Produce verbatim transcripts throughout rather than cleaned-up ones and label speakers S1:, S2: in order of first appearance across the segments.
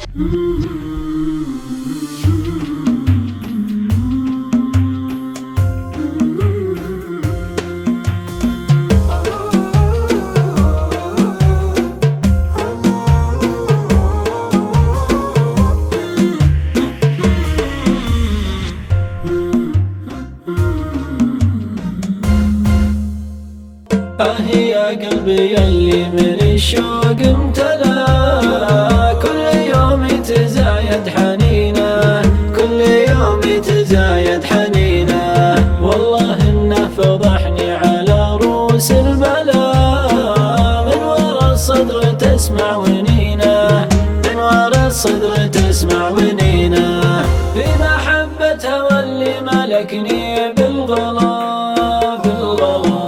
S1: آه يا قلبي يلي من الشوق امتلا، كل يوم يتزايد حنينه، كل يوم يتزايد حنينه. والله انه فضحني على رؤوس البلا، من ورا الصدر تسمع ونينه، من ورا الصدر تسمع ونينه. في محبتها واللي ملكني بالغلا بالغلا،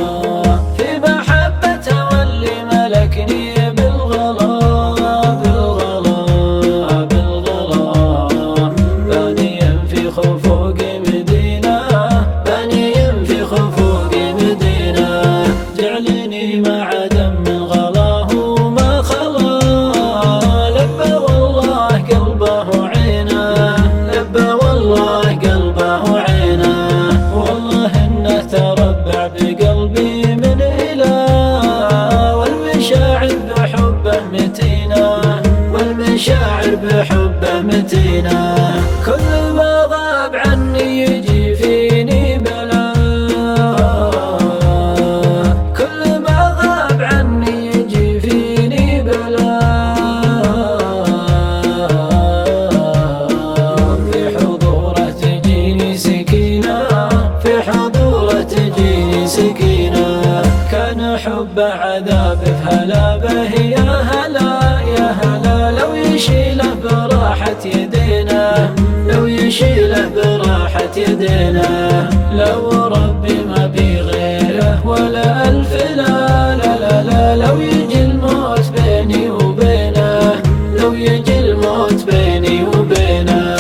S1: بقلبي من إله، والمشاعر بحبه متينة، والمشاعر بحبه متينة. كل ما غاب عني يجي فيني بلا، كل ما غاب عني يجي فيني بلا. في حضوره تجيني سكينة، في حضوره تجيني سكينة. كان حبه عذاب في هلابه، يا هلا يا هلا لو يشيله براحة يدينا، لو يشيله براحة يدينا. لو ربي ما بي غيره ولا ألف لا لا لا لا، لو يجي الموت بيني وبينه، لو يجي الموت بيني وبينه.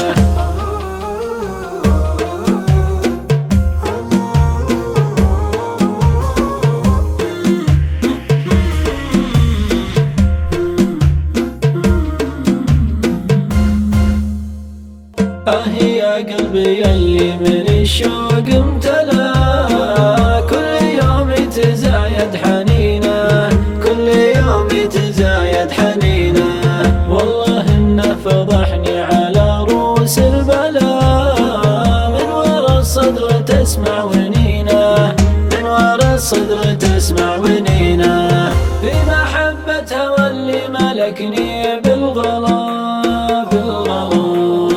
S1: آه يا قلبي يلي من الشوق امتلا، كل يوم يتزايد حنينه، كل يوم يتزايد حنينه. والله انه فضحني على رؤوس البلا، من ورا الصدر تسمع ونينه، من ورا الصدر تسمع ونينه. في محبتها واللي ملكني بالغلا بالغلا،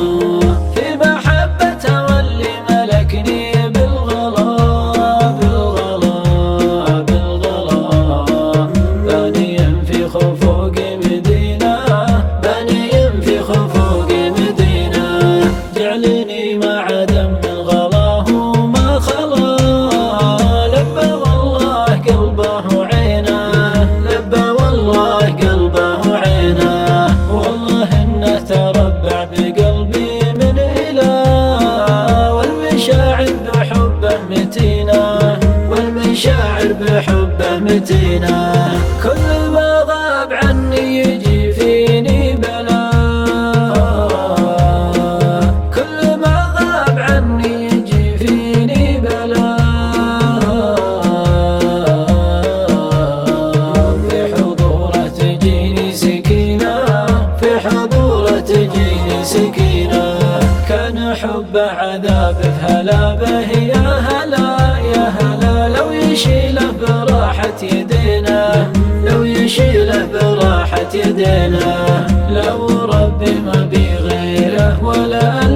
S1: بقلبي من إله، والمشاعر بحبه متينة، والمشاعر بحبه متينة. كل ما غاب عني يجي فيني بلا، كل ما غاب عني يجي فيني بلا. في حضوره تجيني سكينة، في حضوره تجيني سكينة. كان حبه عذاب في هلابه، يا هلا يا هلا لو يشيله براحة يدينا، لو يشيله براحة يدينا. لو ربي ما بي غيره ولا